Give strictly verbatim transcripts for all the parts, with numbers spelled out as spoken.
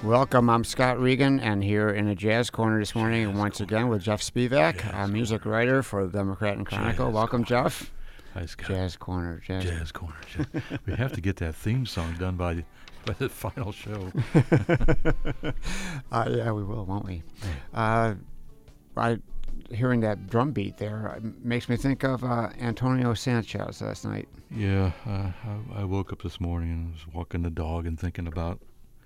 Welcome, I'm Scott Regan, and here in a Jazz Corner this morning, and once again with Jeff Spivak, a music corner. writer for the Democrat and Chronicle. Jazz Welcome, corner. Jeff. Hi, Scott. Jazz Corner. Jazz, Jazz Corner. Jazz. We have to get that theme song done by, by the final show. uh, yeah, we will, won't we? Uh, I, hearing that drum beat there uh, makes me think of uh, Antonio Sanchez last night. Yeah, uh, I, I woke up this morning and was walking the dog and thinking about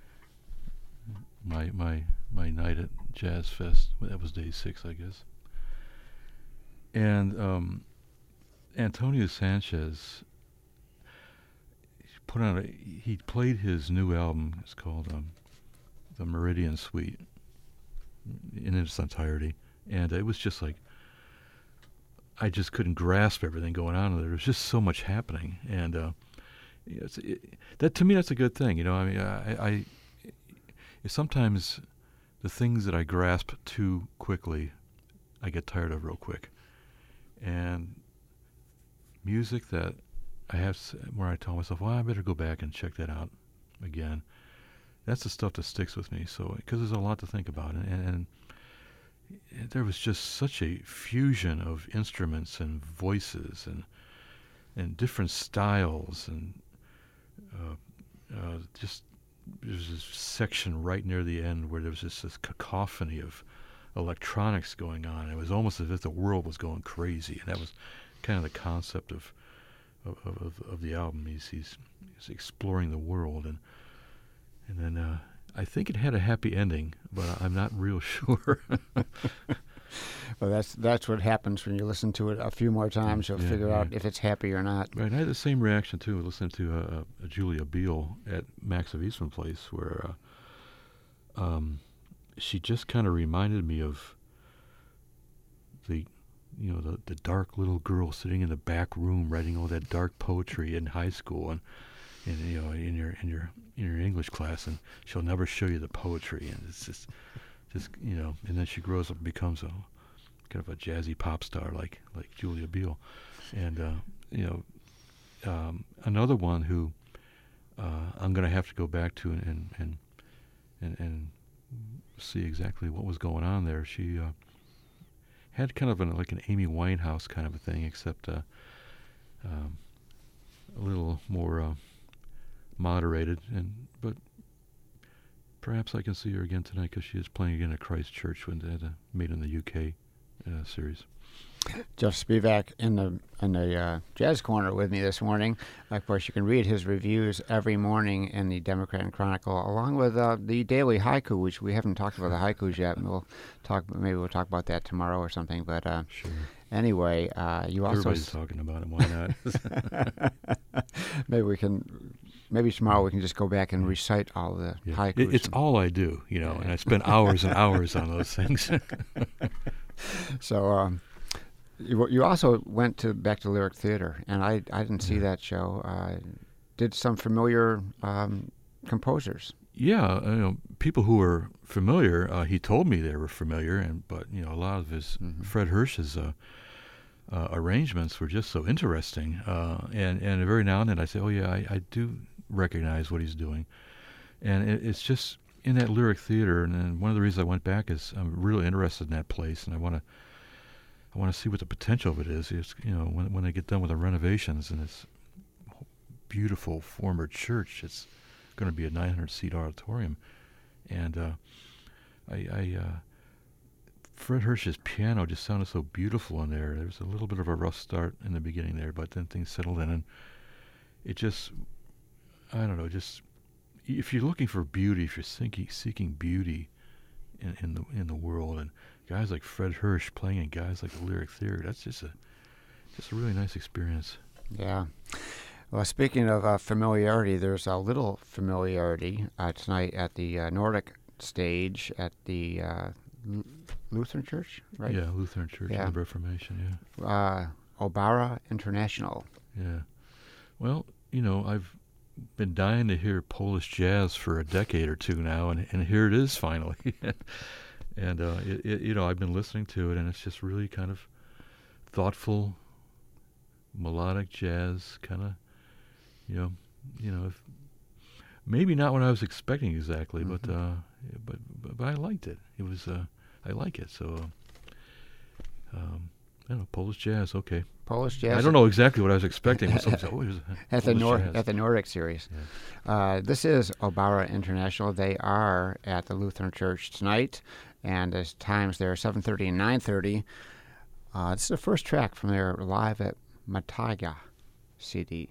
my my my night at Jazz Fest. That was day six, I guess. And um, Antonio Sanchez put on a. He played his new album. It's called um, the Meridian Suite in its entirety, and it was just like I just couldn't grasp everything going on there. There was just so much happening, and uh, it's, it, that to me that's a good thing. You know, I mean, I. I sometimes the things that I grasp too quickly, I get tired of real quick. And music that I have, where I tell myself, well, I better go back and check that out again. That's the stuff that sticks with me. So, because there's a lot to think about, and, and, and there was just such a fusion of instruments and voices and and different styles, and uh, uh, just. There's this section right near the end where there was just this cacophony of electronics going on. It was almost as if the world was going crazy, and that was kind of the concept of of, of, of the album. He's, he's he's exploring the world, and and then uh, I think it had a happy ending, but I'm not real sure. Well, that's that's what happens when you listen to it a few more times. You'll yeah, figure yeah. out if it's happy or not. Right, I had the same reaction too listening to uh, uh, Julia Biel at Max of Eastman Place, where uh, um, she just kind of reminded me of the, you know, the the dark little girl sitting in the back room writing all that dark poetry in high school, and and you know in your in your in your English class, and she'll never show you the poetry, and it's just just you know, and then she grows up and becomes a kind of a jazzy pop star like like Julia Biel, and uh, you know, um, another one who uh, I'm going to have to go back to and and, and and and see exactly what was going on there. She uh, had kind of an like an Amy Winehouse kind of a thing, except uh, um, a little more uh, moderated, and but. Perhaps I can see her again tonight because she is playing again at Christ Church when they had a Made in the U K uh, series. Jeff Spivak in the in the uh, Jazz Corner with me this morning. Of course, you can read his reviews every morning in the Democrat and Chronicle, along with uh, the daily haiku, which we haven't talked about the haikus yet. And we'll talk. Maybe we'll talk about that tomorrow or something. But uh, sure. Anyway, uh, you also everybody's s- talking about it. Why not? Maybe we can. Maybe tomorrow we can just go back and recite all the yeah. haikus. It, it's all I do, you know, and I spend hours and hours on those things. So um, you, you also went to back to Lyric Theater, and I I didn't see yeah. that show. Uh, did some familiar um, composers? Yeah, you know, people who were familiar. Uh, he told me they were familiar, and but you know, a lot of his mm-hmm. Fred Hirsch's uh, uh, arrangements were just so interesting, uh, and and every now and then I say, oh yeah, I, I do recognize what he's doing, and it, it's just in that Lyric Theater. And, and one of the reasons I went back is I'm really interested in that place, and I want to I want to see what the potential of it is. It's, you know, when when they get done with the renovations and this beautiful former church, it's going to be a nine hundred seat auditorium, and uh, I, I uh, Fred Hirsch's piano just sounded so beautiful in there. There was a little bit of a rough start in the beginning there, but then things settled in, and it just, I don't know, just if you're looking for beauty, if you're seeking, seeking beauty in, in the in the world, and guys like Fred Hirsch playing in guys like the Lyric Theater, that's just a just a really nice experience. Yeah. Well, speaking of uh, familiarity, there's a little familiarity uh, tonight at the uh, Nordic stage at the uh, L- Lutheran Church, right? Yeah, Lutheran Church yeah. of the Reformation, yeah. Uh, Obara International. Yeah. Well, you know, I've been dying to hear Polish jazz for a decade or two now, and, and here it is finally. and, uh, it, it, you know, I've been listening to it, and it's just really kind of thoughtful, melodic jazz, kind of, you know, you know, if, maybe not what I was expecting exactly, mm-hmm. but uh, but, but but I liked it. It was uh, I like it. So uh, um, I don't know, Polish jazz. Okay. Polish jazz. I don't know exactly what I was expecting. When someone said, oh, there's at the Nor- jazz. at the Nordic series. Yeah. Uh, this is Obara International. They are at the Lutheran Church tonight, and there's times there seven thirty and nine thirty. Uh, this is the first track from their Live at Mataga C D.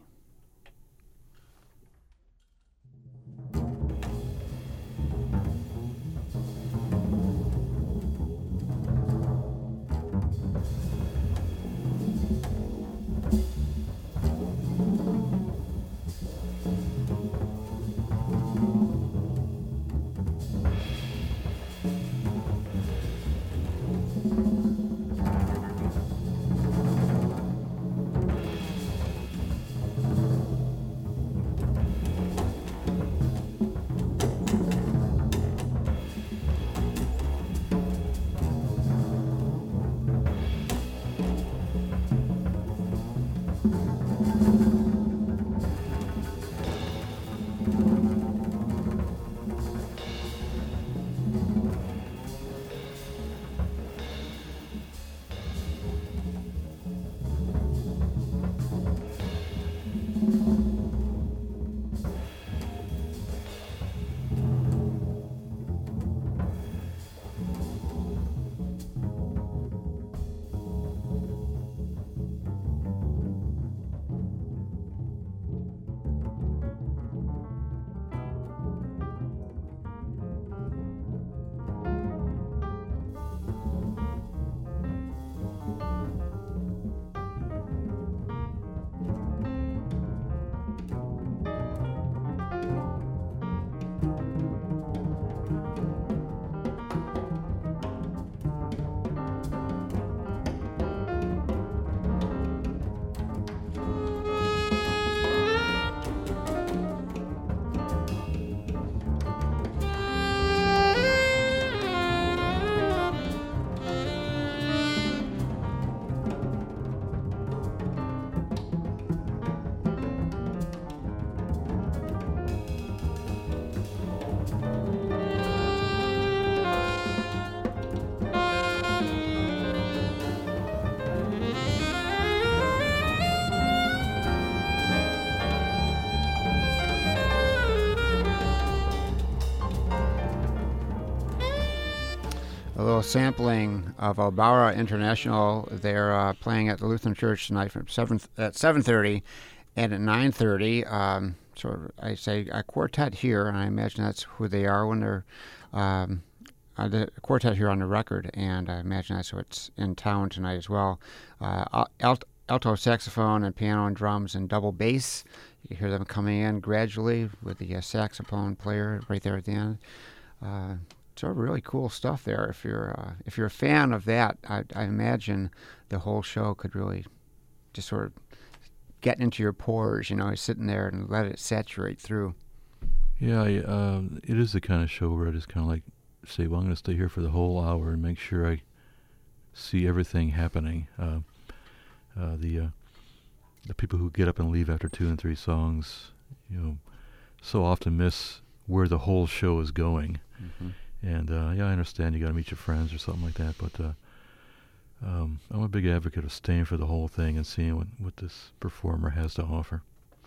A little sampling of Obara International. They're uh, playing at the Lutheran Church tonight from seven at seven thirty, and at nine thirty. Um, sort of, I say a quartet here, and I imagine that's who they are when they're um, uh, the quartet here on the record, and I imagine that's what's in town tonight as well. Uh, alt, alto saxophone and piano and drums and double bass. You hear them coming in gradually with the uh, saxophone player right there at the end. Uh, Sort of really cool stuff there. If you're uh, if you're a fan of that, I, I imagine the whole show could really just sort of get into your pores, you know, sitting there and let it saturate through. Yeah, I, uh, it is the kind of show where I just kind of like say, well, I'm going to stay here for the whole hour and make sure I see everything happening. Uh, uh, the uh, the people who get up and leave after two and three songs, you know, so often miss where the whole show is going. Mm-hmm. And, uh, yeah, I understand you got to meet your friends or something like that, but uh, um, I'm a big advocate of staying for the whole thing and seeing what, what this performer has to offer.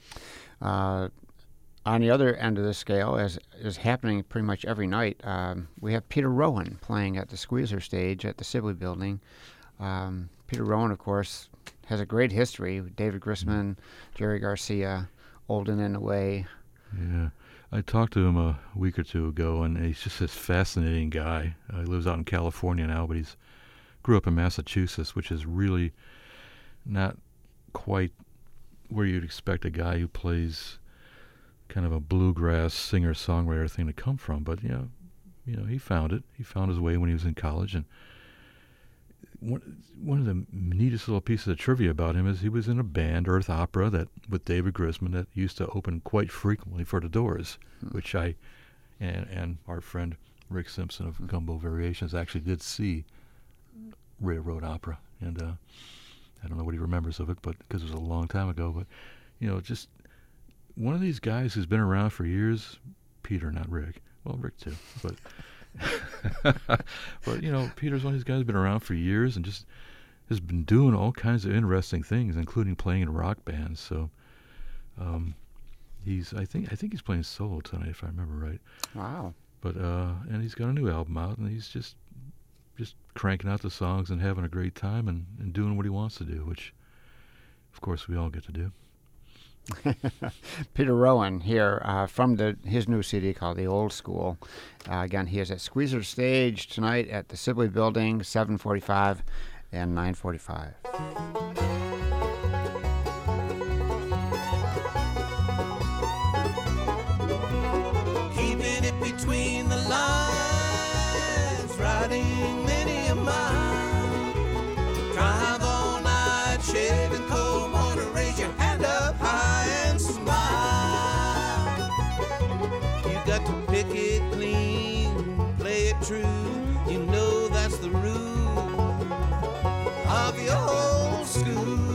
Uh, on the other end of the scale, as is happening pretty much every night, um, we have Peter Rowan playing at the Squeezer stage at the Sibley Building. Um, Peter Rowan, of course, has a great history with David Grisman, mm-hmm. Jerry Garcia, Olden in a Way. Yeah. I talked to him a week or two ago, and he's just this fascinating guy. Uh, he lives out in California now, but he's grew up in Massachusetts, which is really not quite where you'd expect a guy who plays kind of a bluegrass singer-songwriter thing to come from. But, you know, you know, he found it. He found his way when he was in college. And one, one of the neatest little pieces of trivia about him is he was in a band, Earth Opera, that with David Grisman, that used to open quite frequently for the Doors, hmm. which I and and our friend Rick Simpson of hmm. Gumbo Variations actually did see Railroad Opera. And uh, I don't know what he remembers of it, but because it was a long time ago. But, you know, just one of these guys who's been around for years, Peter, not Rick, Well, Rick too, but but you know, Peter's one of these guys who's been around for years and just has been doing all kinds of interesting things, including playing in rock bands. So um, he's I think I think he's playing solo tonight, if I remember right. Wow. But uh, and he's got a new album out, and he's just just cranking out the songs and having a great time and, and doing what he wants to do, which of course we all get to do. Peter Rowan here uh, from the his new C D called The Old School. Uh, again, he is at Squeezer Stage tonight at the Sibley Building, seven forty-five and nine forty-five. Keeping it between the lines, riding many a mile, drive all night, shaving cold water, raise your hand up high and smile. You got to pick it clean, play it true, you know that's the rule of the old school.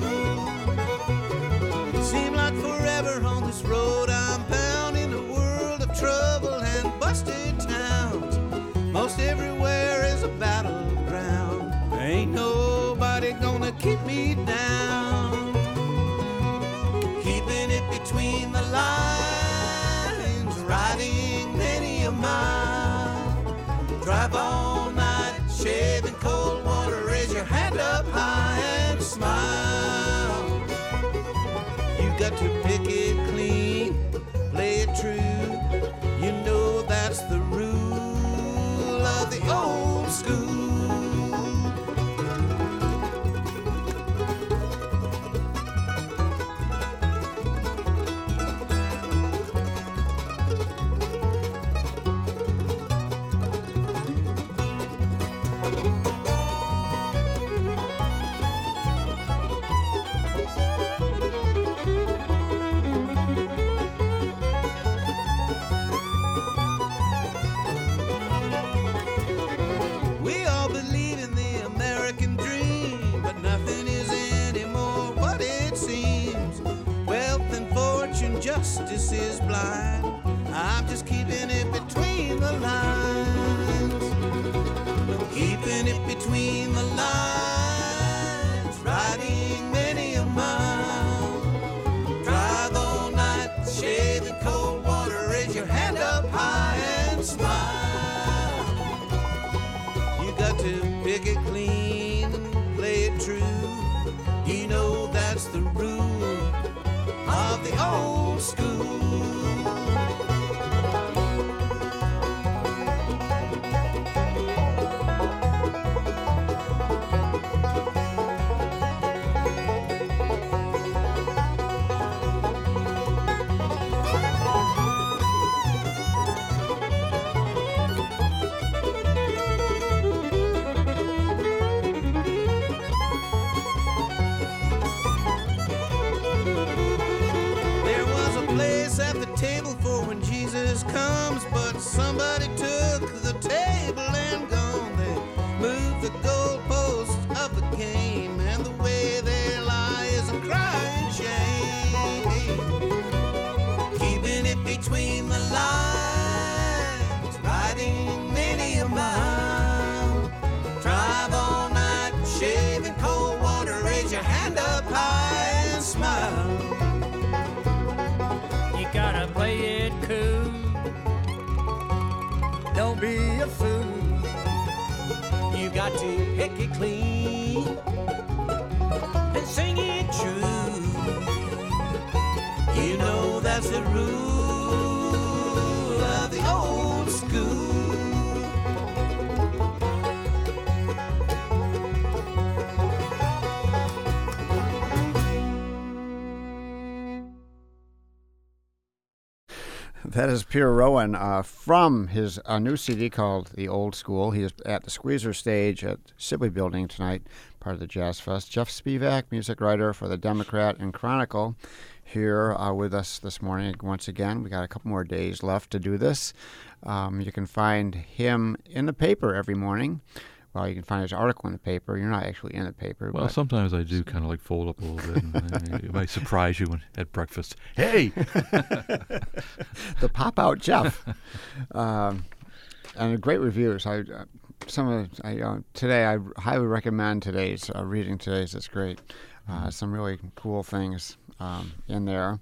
Seem like forever on this road I'm bound in a world of trouble and busted towns. Most everywhere is a battleground. Ain't nobody gonna keep me down. Keeping it between the lines, riding many a mile, drive all night, shaving cold water, raise your hand up high and smile. You got to pick it clean, play it true, you know that's the rule of the old school. We all believe in the American dream, but nothing is anymore what it seems. Wealth and fortune, justice is blind. I'm just keeping it between the lines. Keeping it between the lines, riding many a mile, drive all night, shaving cold water, raise your hand up high and smile. You got to pick it clean, play it true, you know that's the rule of the old school. There was a place at the table for when Jesus comes, but somebody took the table and gone. They moved the goalposts of the game, and the way they lie is a crying shame. Keeping it between the lines, riding many a mile, drive all night, shaving cold water, raise your hand up high and smile. You gotta play it cool. Don't be a fool. You got to pick it clean and sing it true. You know that's the rule of the old school. That is Peter Rowan uh, from his uh, new C D called The Old School. He is at the Squeezer Stage at Sibley Building tonight, part of the Jazz Fest. Jeff Spivak, music writer for the Democrat and Chronicle, here uh, with us this morning once again. We got a couple more days left to do this. Um, you can find him in the paper every morning well, you can find his article in the paper. You're not actually in the paper. Well, but sometimes I do kind of like fold up a little bit. And I, it might surprise you when, at breakfast. Hey! the pop-out Jeff. um, and great reviews. I uh, some of I uh, today I highly recommend today's uh, reading today's. It's great. Uh, Mm-hmm. Some really cool things um, in there.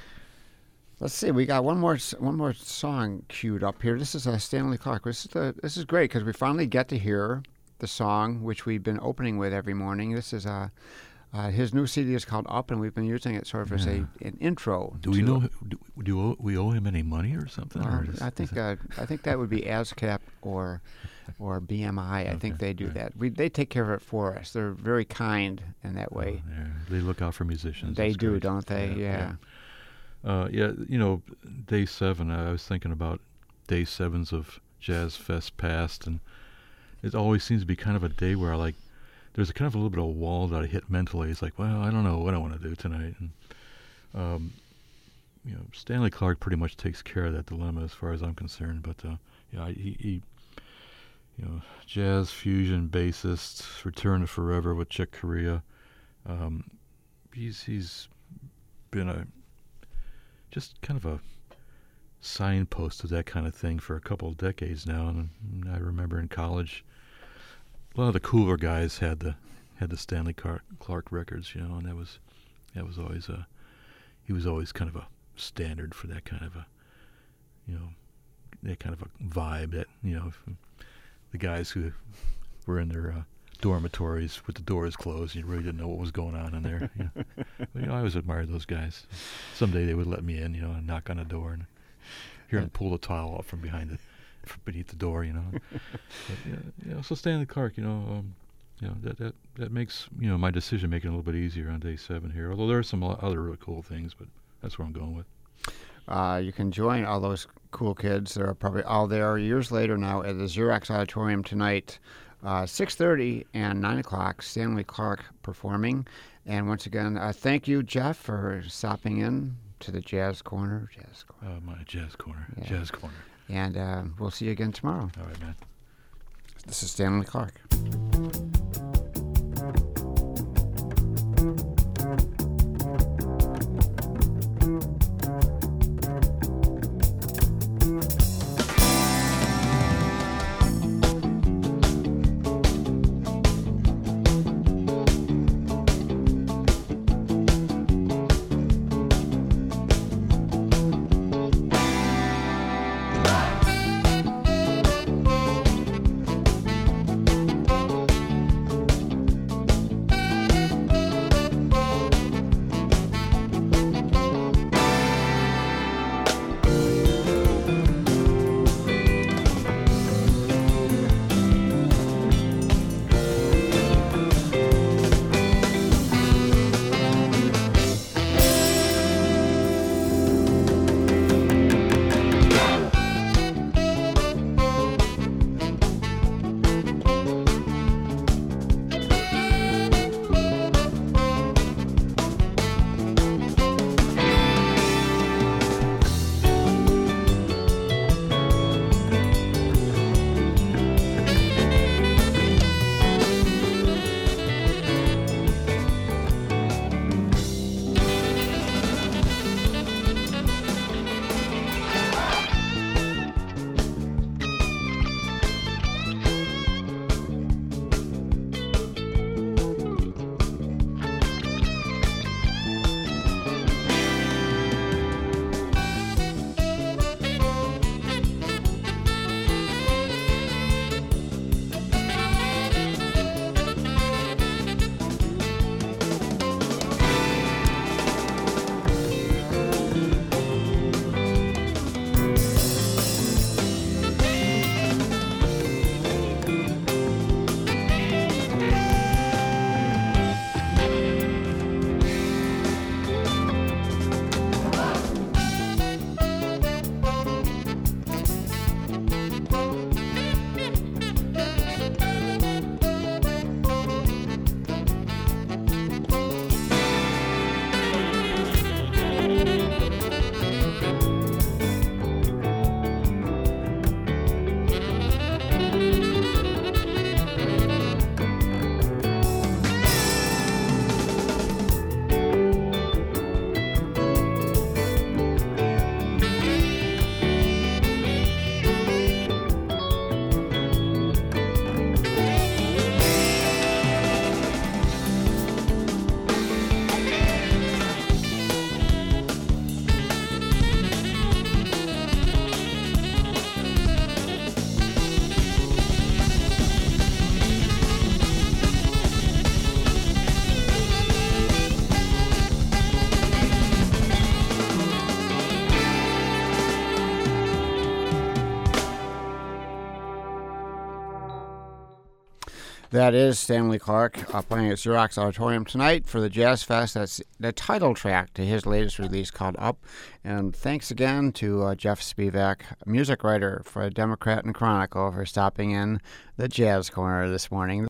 Let's see. We got one more s- one more song queued up here. This is uh, Stanley Clarke. This is the, this is great because we finally get to hear the song which we've been opening with every morning. This is uh, uh, his new C D is called Up, and we've been using it sort of as a Yeah. an intro. Do we to- know? Do, do owe- we owe him any money or something? Well, or is- I is think it- uh, I think that would be ASCAP or or B M I. I think Okay, they do right. that. We they take care of it for us. They're very kind in that way. Oh, yeah, they look out for musicians. They That's do, great. don't they? Yeah. Yeah. Uh, yeah, you know, day seven. I was thinking about day sevens of Jazz Fest past, and it always seems to be kind of a day where I like. There's a kind of a little bit of a wall that I hit mentally. It's like, well, I don't know what I want to do tonight, and um, you know, Stanley Clarke pretty much takes care of that dilemma as far as I'm concerned. But uh, yeah, he, he, you know, jazz fusion bassist, Return to Forever with Chick Corea. Um, he's he's been a just kind of a signpost of that kind of thing for a couple of decades now. And I remember in college, a lot of the cooler guys had the had the Stanley Clarke, Clarke records, you know, and that was that was always a he was always kind of a standard for that kind of a you know that kind of a vibe that you know the guys who were in their uh, dormitories with the doors closed, you really didn't know what was going on in there. You know. But, you know, I always admired those guys. Someday they would let me in, you know, and knock on the door and hear them pull the tile off from behind the from beneath the door, you know. But, yeah, you know, so Stanley Clarke, you know, um, you know that, that that makes you know my decision making a little bit easier on day seven here. Although there are some o- other really cool things, but that's where I'm going with. Uh, you can join all those cool kids. They're probably all there years later now at the Xerox Auditorium tonight, uh, six thirty and nine o'clock. Stanley Clarke performing. And once again, uh, thank you, Jeff, for stopping in to the Jazz Corner. Jazz Corner. Uh, my jazz corner, Yeah. jazz corner. And uh, we'll see you again tomorrow. All right, man. This is Stanley Clarke. That is Stanley Clarke uh, playing at Xerox Auditorium tonight for the Jazz Fest. That's the title track to his latest release called Up. And thanks again to uh, Jeff Spivak, music writer for Democrat and Chronicle, for stopping in the Jazz Corner this morning.